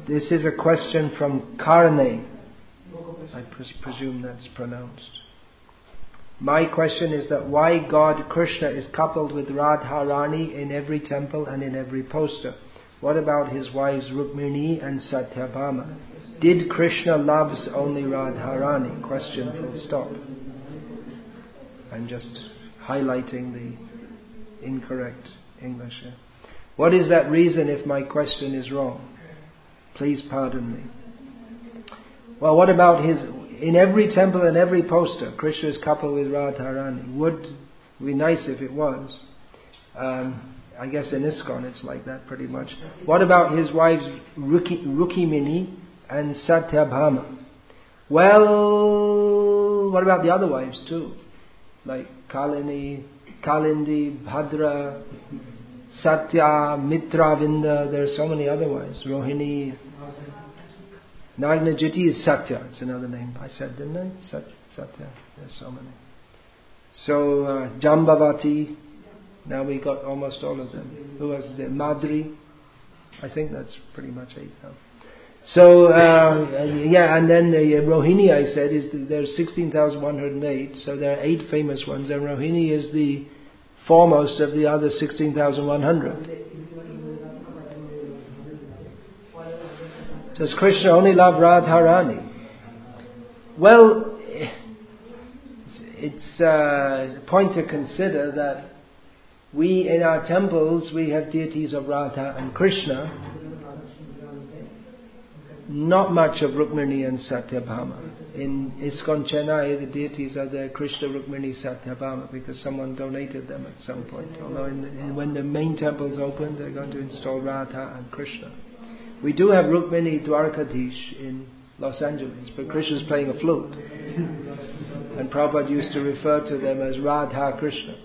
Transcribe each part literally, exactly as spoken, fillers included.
This is a question from Karne. I pres- presume that's pronounced. My question is that why God Krishna is coupled with Radharani in every temple and in every poster? What about his wives Rukmini and Satyabhama? Did Krishna loves only Radharani? Question full stop. I'm just highlighting the incorrect English here. What is that reason if my question is wrong? Please pardon me. Well, what about his... In every temple and every poster, Krishna is coupled with Radharani. Would be nice if it was. Um, I guess in ISKCON it's like that pretty much. What about his wives Ruki, Rukmini and Satyabhama? Well, what about the other wives too? Like Kalini, Kalindi, Bhadra, Satya, Mitra, Vinda. There are so many other wives. Rohini. Nagnajiti is Satya. It's another name. I said, didn't I? Satya. Satya. There's so many. So, uh, Jambavati. Now we got almost all of them. Who was there? Madri. I think that's pretty much eight now. So, uh, yeah, and then the uh, Rohini, I said, is the, there's sixteen thousand one hundred eight. So there are eight famous ones. And Rohini is the foremost of the other sixteen thousand one hundred. Does Krishna only love Radharani? Well, it's a point to consider that we, in our temples, we have deities of Radha and Krishna. Not much of Rukmini and Satyabhama. In ISKCON Chennai, the deities are there, Krishna, Rukmini, Satyabhama, because someone donated them at some point. Although in the, in, when the main temple's open, they're going to install Radha and Krishna. We do have Rukmini Dwarkadish in Los Angeles, but Krishna's playing a flute. And Prabhupada used to refer to them as Radha Krishna.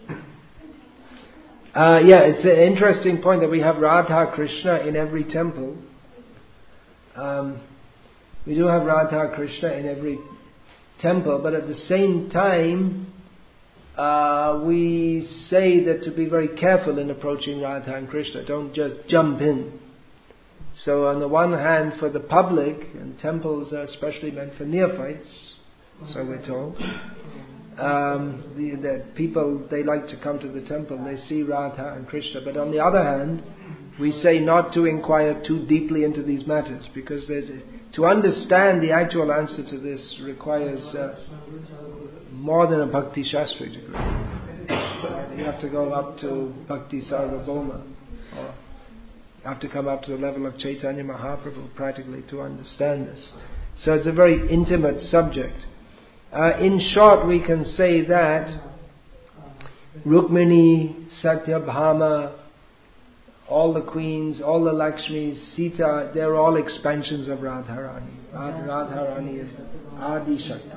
Uh, yeah, it's an interesting point that we have Radha Krishna in every temple. Um, we do have Radha Krishna in every temple, but at the same time, uh, we say that to be very careful in approaching Radha and Krishna. Don't just jump in. So on the one hand, for the public, and temples are especially meant for neophytes, so we're told, um, the, the people, they like to come to the temple, they see Radha and Krishna. But on the other hand, we say not to inquire too deeply into these matters, because there's a, to understand the actual answer to this requires uh, more than a Bhakti Shastri degree. You have to go up to Bhakti Sarvabhauma, or you have to come up to the level of Chaitanya Mahaprabhu practically to understand this. So it's a very intimate subject. Uh, in short, we can say that Rukmini, Satyabhama, all the queens, all the Lakshmis, Sita, they're all expansions of Radharani. Radharani is Adi Shakti.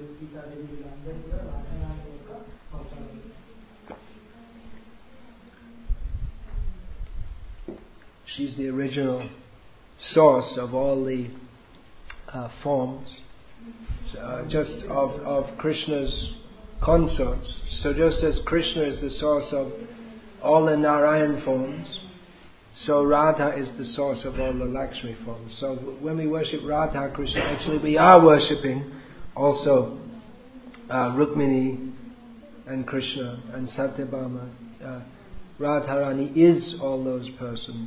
She's the original source of all the uh, forms, so, uh, just of, of Krishna's consorts. So just as Krishna is the source of all the Narayan forms, so Radha is the source of all the Lakshmi forms. So when we worship Radha Krishna, actually we are worshipping also uh, Rukmini and Krishna and Satyabhama. Uh, Radharani is all those persons.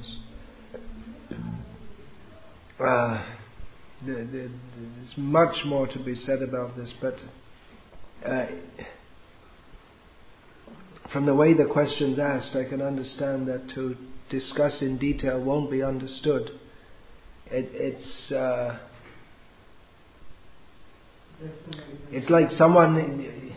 Uh, the, the, there's much more to be said about this, but uh, from the way the question's asked, I can understand that to discuss in detail won't be understood. It, it's uh, it's like someone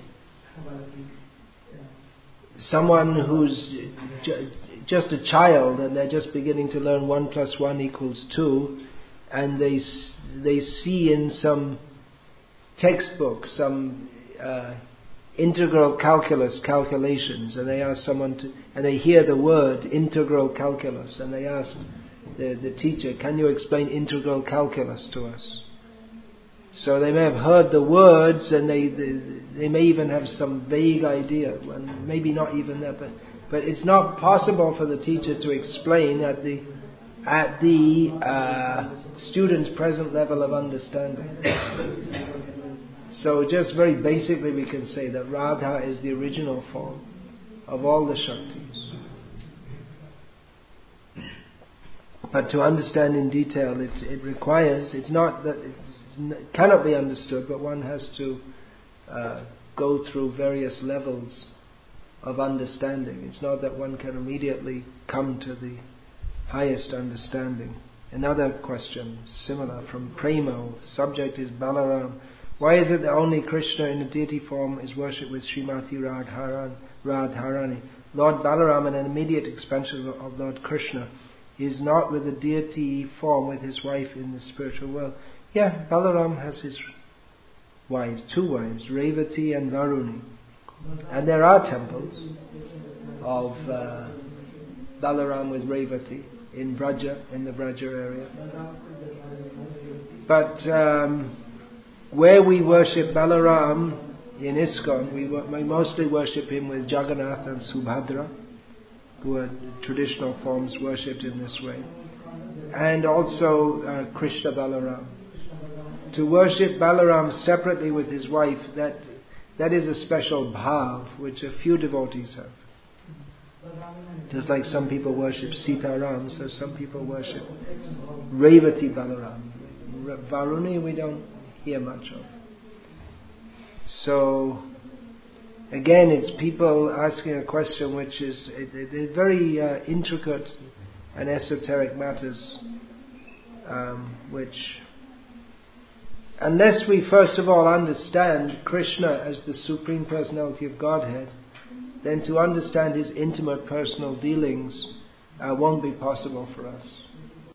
someone who's ju- just a child and they're just beginning to learn one plus one equals two, and they they see in some textbook some uh, integral calculus calculations, and they ask someone to, and they hear the word integral calculus, and they ask the, the teacher, can you explain integral calculus to us? So they may have heard the words, and they they, they may even have some vague idea, and maybe not even that, but, but it's not possible for the teacher to explain at the at the uh, student's present level of understanding. So just very basically we can say that Radha is the original form of all the Shaktis. But to understand in detail, it, it requires, it's not that it cannot be understood, but one has to uh, go through various levels of understanding. It's not that one can immediately come to the highest understanding. Another question, similar, from Premo. The subject is Balaram. Why is it that only Krishna in a deity form is worshipped with Srimati Radharan, Radharani? Lord Balaram, an immediate expansion of Lord Krishna, is not with the deity form with his wife in the spiritual world. Yeah, Balaram has his wives, two wives, Revati and Varuni. And there are temples of uh, Balaram with Revati in Vraja, in the Vraja area. But um, where we worship Balaram in ISKCON, we, we mostly worship him with Jagannath and Subhadra, who are traditional forms worshipped in this way. And also uh, Krishna Balaram. To worship Balaram separately with his wife, that that is a special bhav which a few devotees have. Just like some people worship Sita Ram, so some people worship Revati Balaram. Varuni we don't hear much of. So again, it's people asking a question which is it, it, it very uh, intricate and esoteric matters, um, which, unless we first of all understand Krishna as the Supreme Personality of Godhead, then to understand his intimate personal dealings uh, won't be possible for us.